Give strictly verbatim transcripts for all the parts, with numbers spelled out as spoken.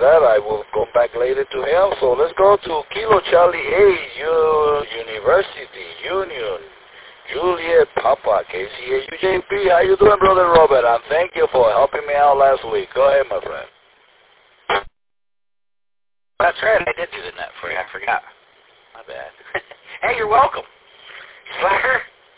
that, I will go back later to him. So let's go to Kilo Charlie A, U, University, Union, Juliet Papa, K C A U J P. How you doing, Brother Robert? And thank you for helping me out last week. Go ahead, my friend. That's right. I did do the net for you. I forgot. My bad. Hey, you're welcome. Slacker.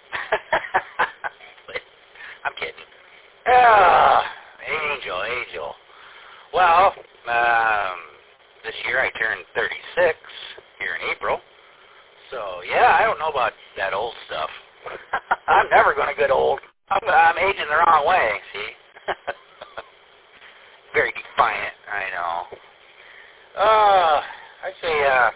I'm kidding. Ah, Angel, Angel. Well, um, this year I turned thirty-six here in April. So, yeah, I don't know about that old stuff. I'm never going to get old. I'm, I'm aging the wrong way, see? Very defiant, I know. Uh, I'd say, uh,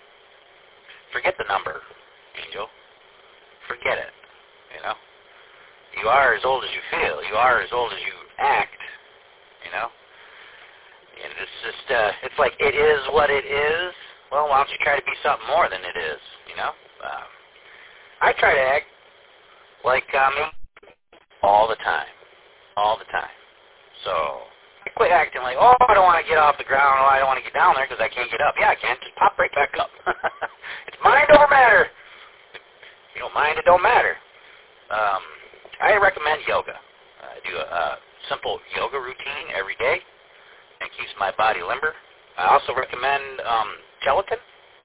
forget the number, Angel. Forget it, you know? You are as old as you feel. You are as old as you act, you know? And it's just, uh, it's like, it is what it is. Well, why don't you try to be something more than it is, you know? Um, I try to act like uh, me all the time. All the time. So, I quit acting like, oh, I don't want to get off the ground, or I don't want to get down there because I can't get up. Yeah, I can. Just pop right back up. It's mind over matter. If you don't mind, it don't matter. Um, I recommend yoga. I do a, a simple yoga routine every day. It keeps my body limber. I also recommend um, gelatin.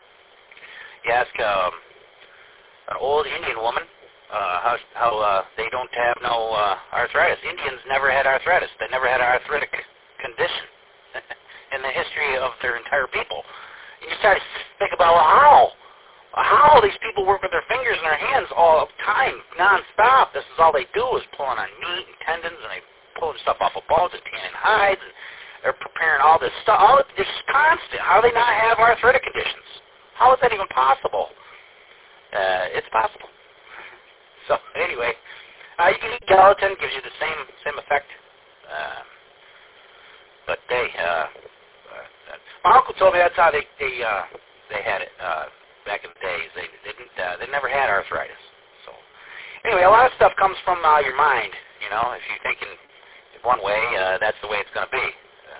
You ask um, an old Indian woman uh, how, how uh, they don't have no uh, arthritis. Indians never had arthritis. They never had an arthritic condition in the history of their entire people. And you start to think about, well, how? How these people work with their fingers and their hands all the time, nonstop. This is all they do is pulling on meat and tendons, and they pull stuff off of bones and tanning hides, and they're preparing all this stuff. All this is constant. How do they not have arthritic conditions? How is that even possible? Uh, it's possible. So anyway, uh, you can eat gelatin. Gives you the same same effect. Uh, but they, uh, uh, my uncle told me that's how they they uh, they had it uh, back in the days. They, they didn't. Uh, they never had arthritis. So anyway, a lot of stuff comes from uh, your mind. You know, if you're thinking one way, uh, that's the way it's going to be.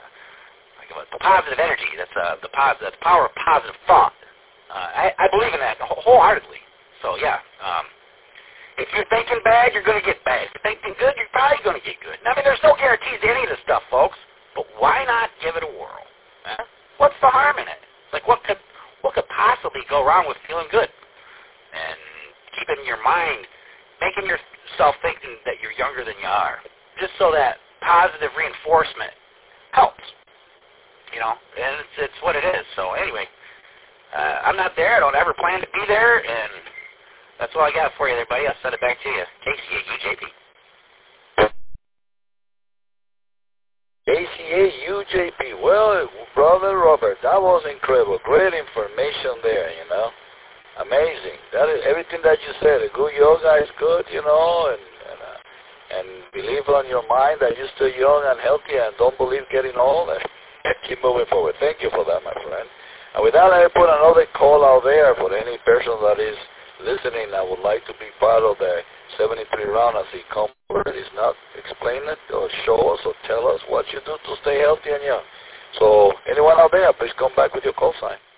The positive energy, that's uh, the positive, that's the power of positive thought. Uh, I, I believe in that wholeheartedly. So, yeah, um, if you're thinking bad, you're going to get bad. If you're thinking good, you're probably going to get good. I mean, there's no guarantees to any of this stuff, folks, but why not give it a whirl? Huh? What's the harm in it? Like, what could what could possibly go wrong with feeling good? And keeping your mind, making yourself thinking that you're younger than you are, just so that positive reinforcement helps. You know, and it's, it's what it is. So anyway, uh, I'm not there. I don't ever plan to be there, and that's all I got for you there, buddy. I'll send it back to you. K C A U J P. K C A U J P. Well, Brother Robert, that was incredible. Great information there, you know. Amazing. That is everything that you said. A good yoga is good, you know, and and, uh, and believe on your mind that you're still young and healthy and don't believe getting old. And keep moving forward. Thank you for that, my friend. And with that, I put another call out there for any person that is listening that would like to be part of the seventy-three round as he comes forward. Is not explain it or show us or tell us what you do to stay healthy and young. So anyone out there, please come back with your call sign.